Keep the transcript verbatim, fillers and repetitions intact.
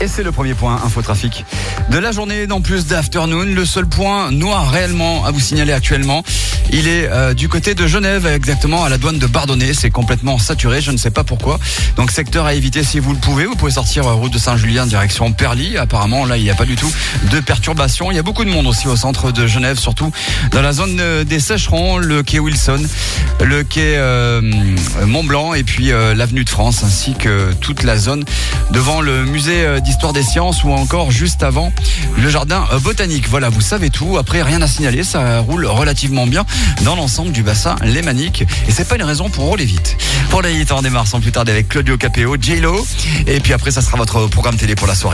Et c'est le premier point infotrafic de la journée dans Plus d'Afternoon. Le seul point noir réellement à vous signaler actuellement, il est euh, du côté de Genève, exactement à la douane de Bardonnay. C'est complètement saturé, je ne sais pas pourquoi. Donc secteur à éviter si vous le pouvez. Vous pouvez sortir euh, route de Saint-Julien direction Perly. Apparemment là il n'y a pas du tout de perturbation. Il y a beaucoup de monde aussi au centre de Genève, surtout dans la zone euh, des Sécherons, le quai Wilson, le quai euh, Mont-Blanc et puis euh, l'avenue de France, ainsi que toute la zone devant le musée euh, d'histoire des sciences ou encore juste avant le jardin euh, botanique. Voilà, vous savez tout. Après, rien à signaler, ça roule relativement bien dans l'ensemble du bassin lémanique et c'est pas une raison pour rouler vite. Pour les hits, on démarre sans plus tarder avec Claudio Capéo, J-Lo et puis après ça sera votre programme télé pour la soirée.